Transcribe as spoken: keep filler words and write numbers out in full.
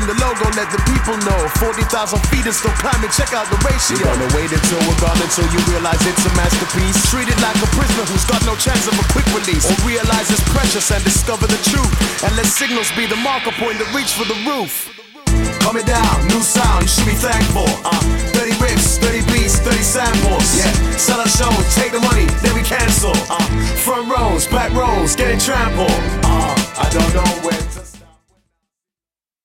the logo, let the people know. forty thousand feet and still climbing, check out the ratio. You're gonna wait until we're gone until you realize it's a masterpiece. Treat it like a prisoner who's got no chance of a quick release. Or realize it's precious and discover the truth. And let signals be the marker point that reach for the roof. Coming down, new sound, you should be thankful. uh, thirty riffs, thirty beats, thirty samples. Yeah, sell our show, take the money, then we cancel. uh, Front rows, back rows, getting trampled. uh, I don't know where